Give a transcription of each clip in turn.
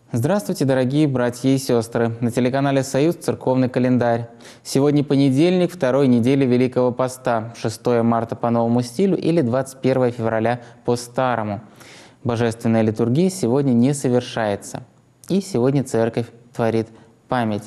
Здравствуйте, дорогие братья и сестры! На телеканале «Союз» церковный календарь. Сегодня понедельник, второй недели Великого Поста, 6 марта по новому стилю или 21 февраля по старому. Божественная литургия сегодня не совершается. И сегодня Церковь творит память.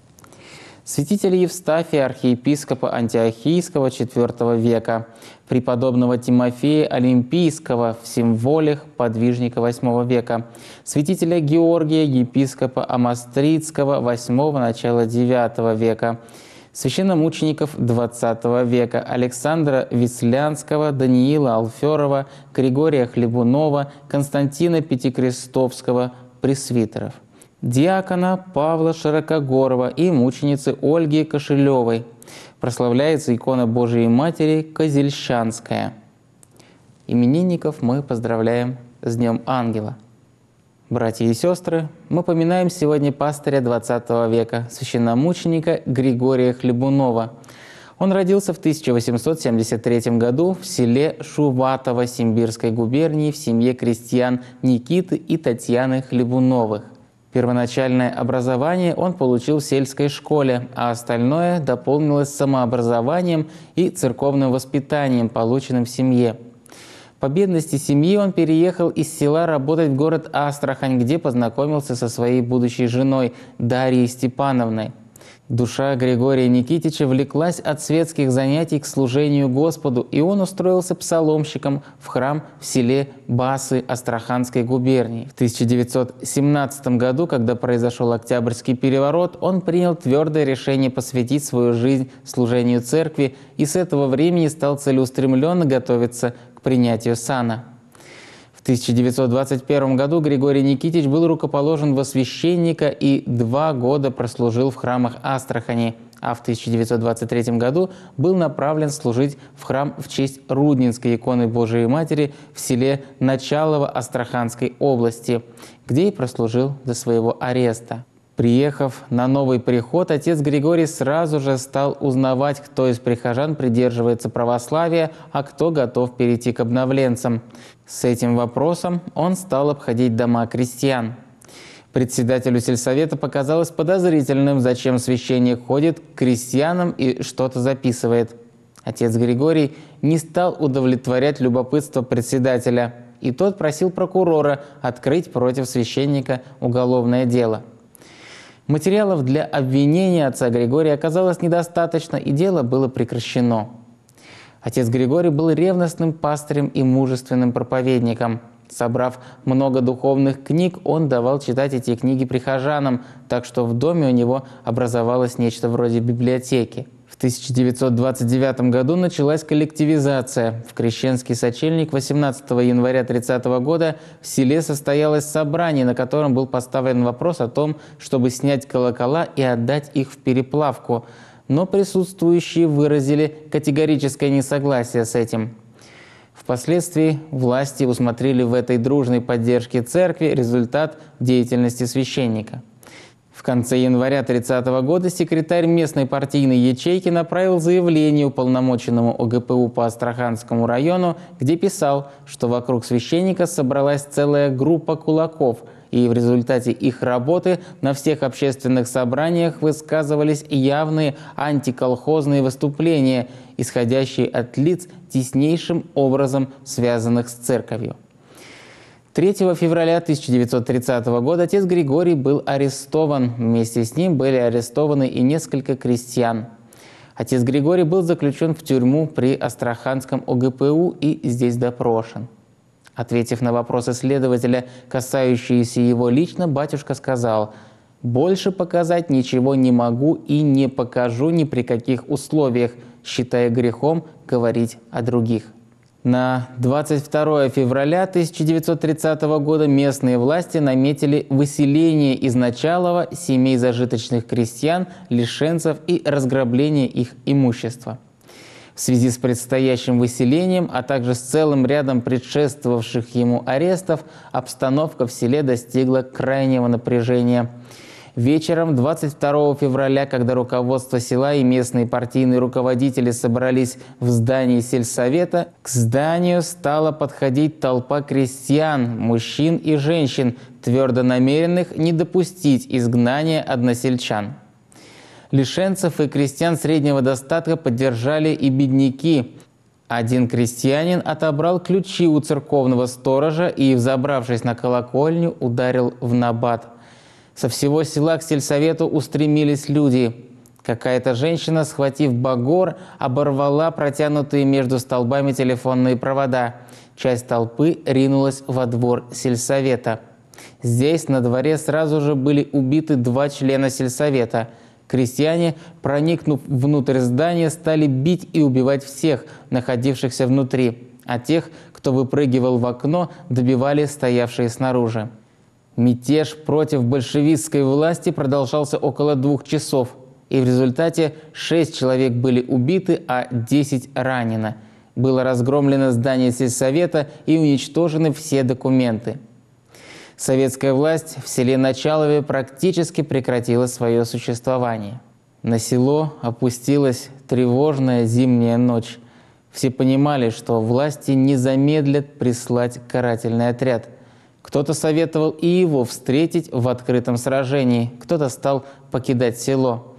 Святителя Евстафия, архиепископа Антиохийского IV века, преподобного Тимофея Олимпийского в Символях, подвижника VIII века, святителя Георгия, епископа Амастридского VIII – начала IX века, священномучеников XX века, Александра Вислянского, Даниила Алферова, Григория Хлебунова, Константина Пятикрестовского, пресвитеров, диакона Павла Широкогорова и мученицы Ольги Кошелевой. Прославляется икона Божией Матери Козельщанская. Именинников мы поздравляем с Днем Ангела. Братья и сестры, мы поминаем сегодня пастыря XX века, священномученика Григория Хлебунова. Он родился в 1873 году в селе Шуватово Симбирской губернии в семье крестьян Никиты и Татьяны Хлебуновых. Первоначальное образование он получил в сельской школе, а остальное дополнилось самообразованием и церковным воспитанием, полученным в семье. По бедности семьи он переехал из села работать в город Астрахань, где познакомился со своей будущей женой Дарьей Степановной. Душа Григория Никитича влеклась от светских занятий к служению Господу, и он устроился псаломщиком в храм в селе Басы Астраханской губернии. В 1917 году, когда произошел Октябрьский переворот, он принял твердое решение посвятить свою жизнь служению церкви и с этого времени стал целеустремленно готовиться к принятию сана. В 1921 году Григорий Никитич был рукоположен во священника и 2 года прослужил в храмах Астрахани, а в 1923 году был направлен служить в храм в честь Рудненской иконы Божией Матери в селе Началово Астраханской области, где и прослужил до своего ареста. Приехав на новый приход, отец Григорий сразу же стал узнавать, кто из прихожан придерживается православия, а кто готов перейти к обновленцам. С этим вопросом он стал обходить дома крестьян. Председателю сельсовета показалось подозрительным, зачем священник ходит к крестьянам и что-то записывает. Отец Григорий не стал удовлетворять любопытство председателя, и тот просил прокурора открыть против священника уголовное дело. Материалов для обвинения отца Григория оказалось недостаточно, и дело было прекращено. Отец Григорий был ревностным пастырем и мужественным проповедником. Собрав много духовных книг, он давал читать эти книги прихожанам, так что в доме у него образовалось нечто вроде библиотеки. В 1929 году началась коллективизация. В Крещенский сочельник 18 января 30 года в селе состоялось собрание, на котором был поставлен вопрос о том, чтобы снять колокола и отдать их в переплавку. Но присутствующие выразили категорическое несогласие с этим. Впоследствии власти усмотрели в этой дружной поддержке церкви результат деятельности священника. В конце января 30 года секретарь местной партийной ячейки направил заявление уполномоченному ОГПУ по Астраханскому району, где писал, что вокруг священника собралась целая группа кулаков, и в результате их работы на всех общественных собраниях высказывались явные антиколхозные выступления, исходящие от лиц, теснейшим образом связанных с церковью. 3 февраля 1930 года отец Григорий был арестован. Вместе с ним были арестованы и несколько крестьян. Отец Григорий был заключен в тюрьму при Астраханском ОГПУ и здесь допрошен. Ответив на вопросы следователя, касающиеся его лично, батюшка сказал: «Больше показать ничего не могу и не покажу ни при каких условиях, считая грехом говорить о других». На 22 февраля 1930 года местные власти наметили выселение из Началова семей зажиточных крестьян, лишенцев и разграбление их имущества. В связи с предстоящим выселением, а также с целым рядом предшествовавших ему арестов, обстановка в селе достигла крайнего напряжения. Вечером 22 февраля, когда руководство села и местные партийные руководители собрались в здании сельсовета, к зданию стала подходить толпа крестьян, мужчин и женщин, твердо намеренных не допустить изгнания односельчан. Лишенцев и крестьян среднего достатка поддержали и бедняки. Один крестьянин отобрал ключи у церковного сторожа и, взобравшись на колокольню, ударил в набат. Со всего села к сельсовету устремились люди. Какая-то женщина, схватив багор, оборвала протянутые между столбами телефонные провода. Часть толпы ринулась во двор сельсовета. Здесь на дворе сразу же были убиты 2 члена сельсовета. Крестьяне, проникнув внутрь здания, стали бить и убивать всех, находившихся внутри, а тех, кто выпрыгивал в окно, добивали стоявшие снаружи. Мятеж против большевистской власти продолжался около 2 часов, и в результате 6 человек были убиты, а 10 ранено. Было разгромлено здание сельсовета и уничтожены все документы. Советская власть в селе Началове практически прекратила свое существование. На село опустилась тревожная зимняя ночь. Все понимали, что власти не замедлят прислать карательный отряд. Кто-то советовал и его встретить в открытом сражении, кто-то стал покидать село.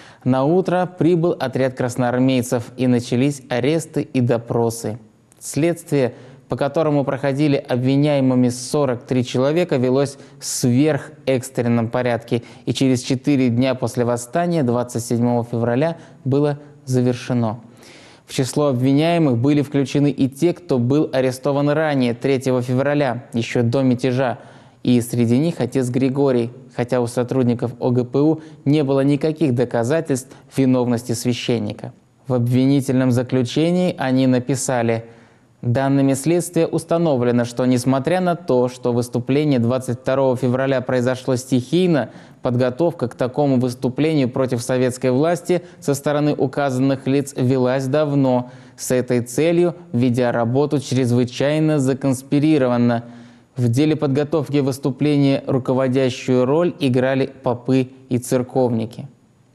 Наутро прибыл отряд красноармейцев, и начались аресты и допросы. Следствие, по которому проходили обвиняемыми 43 человека, велось в сверхэкстренном порядке, и через 4 дня после восстания, 27 февраля, было завершено. В число обвиняемых были включены и те, кто был арестован ранее, 3 февраля, еще до мятежа, и среди них отец Григорий, хотя у сотрудников ОГПУ не было никаких доказательств виновности священника. В обвинительном заключении они написали: «Данными следствия установлено, что несмотря на то, что выступление 22 февраля произошло стихийно, подготовка к такому выступлению против советской власти со стороны указанных лиц велась давно, с этой целью, ведя работу чрезвычайно законспирированно. В деле подготовки выступления руководящую роль играли попы и церковники».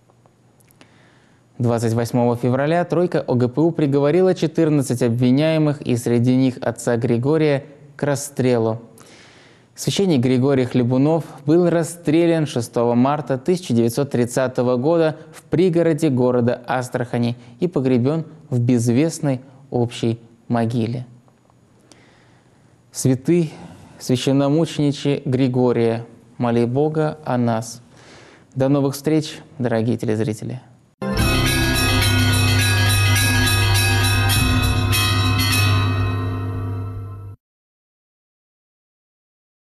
28 февраля тройка ОГПУ приговорила 14 обвиняемых, и среди них отца Григория, к расстрелу. Священник Григорий Хлебунов был расстрелян 6 марта 1930 года в пригороде города Астрахани и погребен в безвестной общей могиле. Святый священномучениче Григория, моли Бога о нас. До новых встреч, дорогие телезрители!